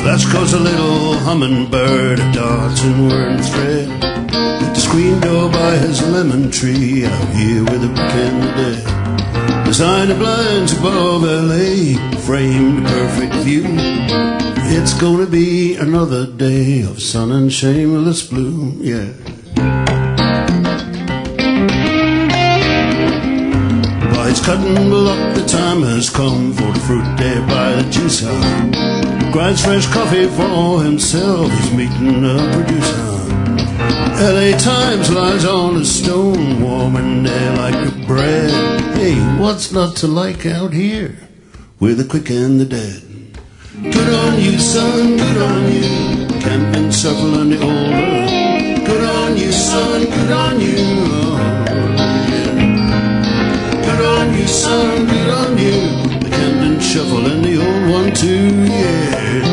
That's 'cause a little hummingbird darts and worms thread at the screen door by his lemon tree out here with the weekend dead. The sign of blinds above LA framed a perfect view. It's gonna be another day of sun and shameless blue, yeah. By his cutting block the time has come for the fruit day by the juicer. Grinds fresh coffee for himself, he's meeting a producer. LA Times lies on a stone, warm and there like a bread. Hey, what's not to like out here with the quick and the dead? Good on you, son, good on you, camping, circling the old world. Good on you, son, good on you, oh, yeah. Good on you, son, good on you, the camping, shuffle and the old one too, yeah.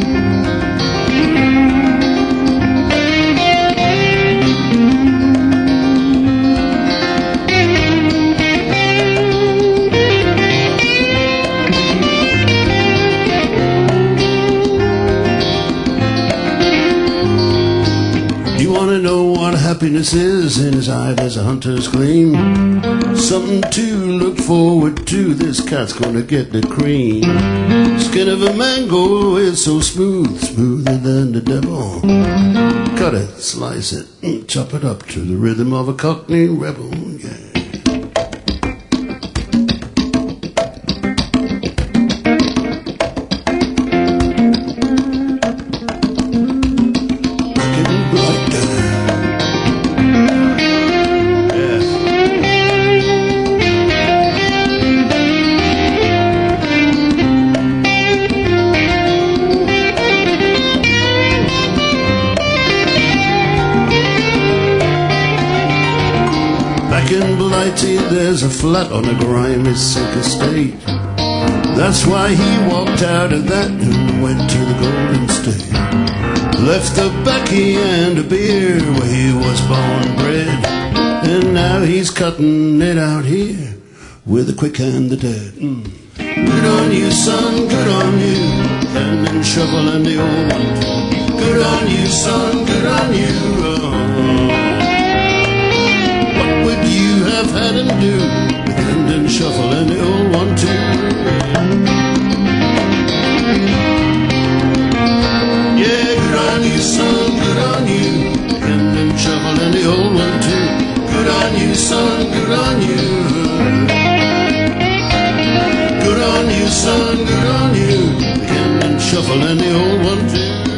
Happiness is in his eye, there's a hunter's gleam. Something to look forward to, this cat's gonna get the cream. Skin of a mango is so smooth, smoother than the devil. Cut it, slice it, chop it up to the rhythm of a Cockney rebel, yeah. There's a flat on a grimy sick estate. That's why he walked out of that and went to the Golden State. Left a Becky and a beer where he was born and bred, and now he's cutting it out here with the quick and the dead. Good on you, son, good on you, hand and shovel and the old one. Good on you, son, good on you, oh. Have had him do the hand and shuffle and the old one too. Yeah, good on you, son, good on you, the hand and shuffle and the old one too. Good on you, son, good on you. Good on you, son, good on you, the hand and shuffle and the old one too.